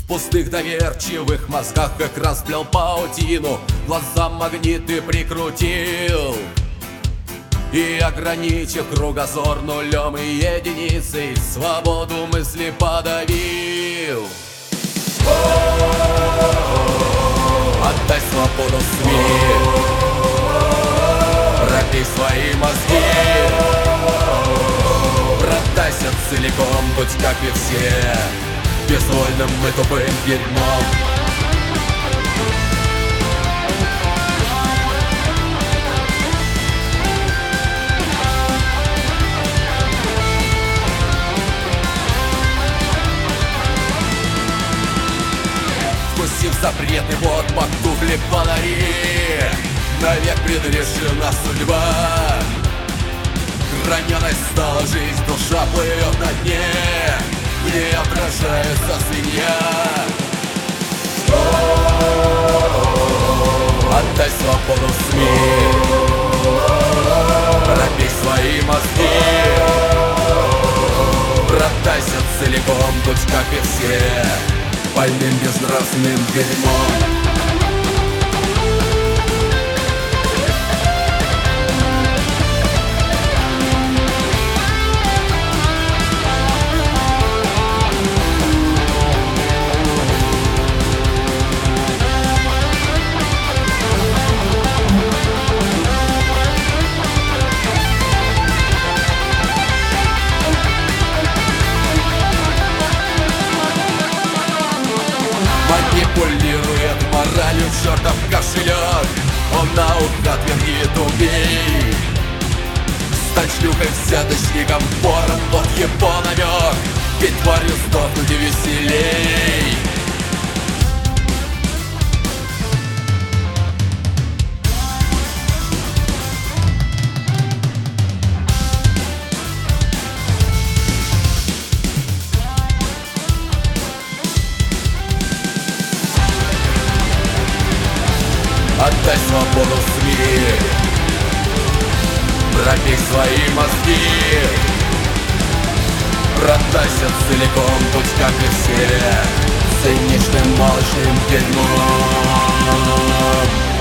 пустых доверчивых мозгах как расплел паутину, глазам магниты прикрутил и, ограничив кругозор нулем и единицей, свободу мысли подавил. Отдай свободу СМИ, пробей свои мозги, продайся целиком, будь как и все, безвольным и тупым дерьмом. Вкусив запреты, вот под туфли фонари, навек предрешена судьба. Граненой стала жизнь, душа плывет на дне, в ней отражается свинья. Отдай свободу СМИ, пробей свои мозги, продайся целиком, будь как и все, больным безнравственным дерьмом. Манипулирует моралью чертов кошелек, он наугад вернит убей. Стать шлюхой взяточником, вором, вот его намек, ведь тварью сдохнуть веселей. Отдай свободу СМИ, пробей свои мозги, продайся целиком, будь как и все, циничным молочным дерьмом.